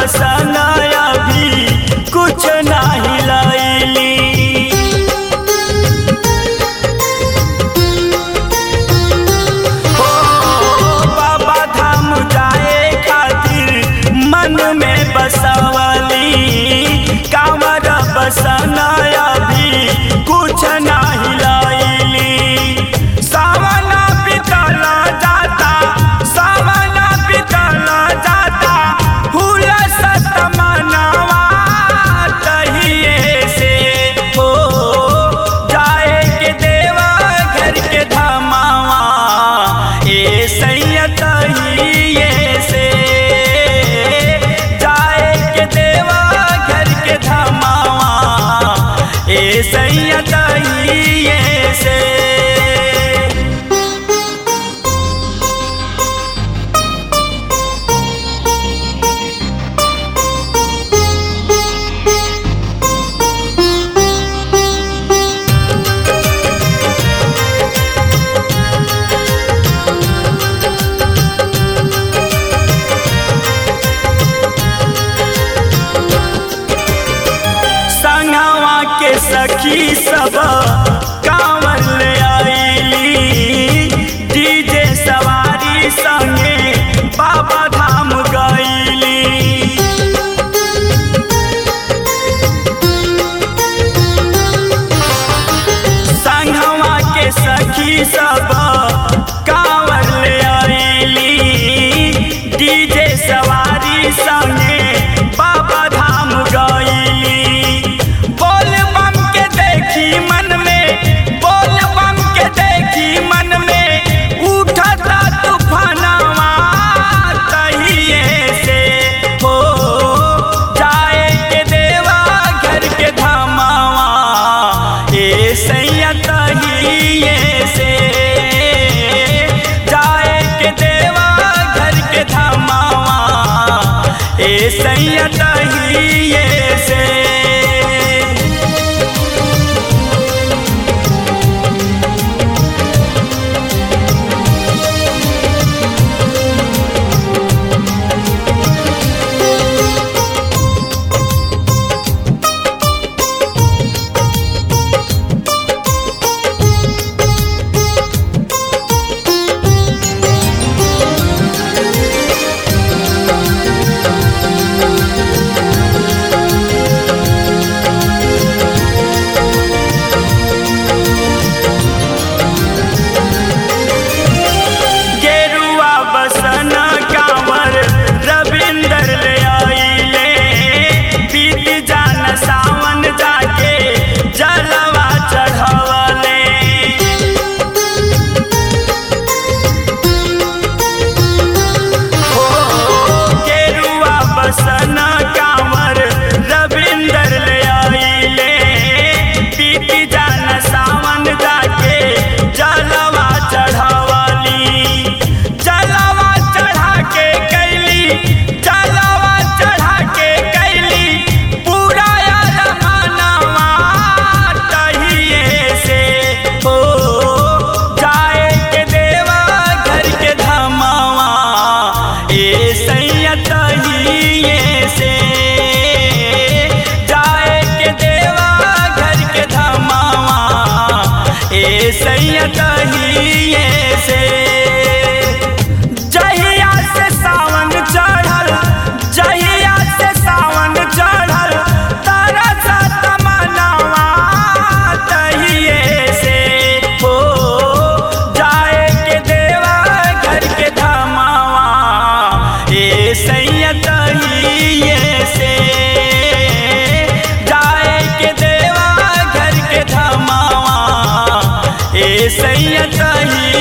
बसन अभी कुछ नहीं लैली। हो बाबा धाम जाए खातिर मन में बसवली, कांवर बसन अभी कुछ नहीं लैली। सावन बीतल जाता, सावन बीतल जाता, हुलसत मनवा तहिए से। हो जाए के देवा घर के धमावा, ए सैया तहिए से। जाए के देवा घर के धमावा, ए सैया तहिए से। संगवा के सखी सब कांवर ले आईली, डीजे सवारी संगे बाबा धाम गईली। संगवा के सखी सब कांवर ले आईली, डीजे सवारी संगे बाबा धाम गईली। बोल बम के देखी मन में, बोल बम के देखी मन में, उठता तूफानवा तहिए से। हो जाए के देवा घर के धमावा, ए सैया तहिए से। जाए के देवा घर के धमावा, ए सैया तहिए से। गेरुआ बसन कांवर रविंदर ले आईले, बीत जान सावन जाके जलवा चढ़वले। हो गेरुआ बसन कांवर रविंदर ले आईले, बीत जान सावन जाके जलवा चढ़वली। जलवा चढ़ा के कैली, जलवा चढ़ा के कैली, पूरा रमनवा तहिए से। हो जाए के देवा घर के धमावा, ए सैया तहिए से। जाए के देवा घर के धमावा, ए सैया तहिए से। जहिया से सावन चढ़ल, जहिया से सावन चढ़ल, तरसत मनवा तहिए से। हो जाए के देवा घर के धमावा, ए सैया तहिए से। जाए के देवा घर के धमावा, ए सैया तहिए